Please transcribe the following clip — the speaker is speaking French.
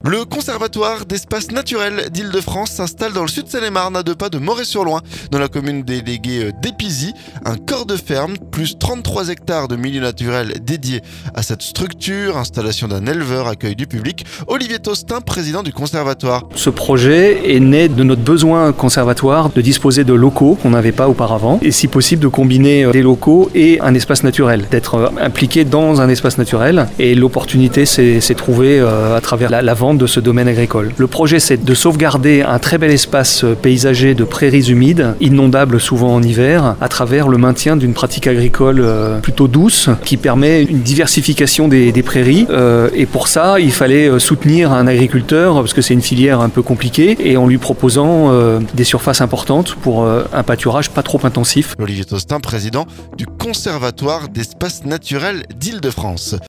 Le Conservatoire d'espaces naturels d'Île-de-France s'installe dans le sud de Seine-et-Marne, à 2 pas de Moret-sur-Loing, dans la commune déléguée d'Épizy. Un corps de ferme, plus 33 hectares de milieu naturel dédiés à cette structure. Installation d'un éleveur, accueil du public. Olivier Tostin, président du Conservatoire. Ce projet est né de notre besoin conservatoire de disposer de locaux qu'on n'avait pas auparavant, et si possible de combiner des locaux et un espace naturel, d'être impliqué dans un espace naturel. Et l'opportunité s'est trouvée à travers la vente de ce domaine agricole. Le projet, c'est de sauvegarder un très bel espace paysager de prairies humides, inondables souvent en hiver, à travers le maintien d'une pratique agricole plutôt douce, qui permet une diversification des prairies. Et pour ça, il fallait soutenir un agriculteur, parce que c'est une filière un peu compliquée, et en lui proposant des surfaces importantes pour un pâturage pas trop intensif. Olivier Tostin, président du Conservatoire d'espaces naturels d'Île-de-France.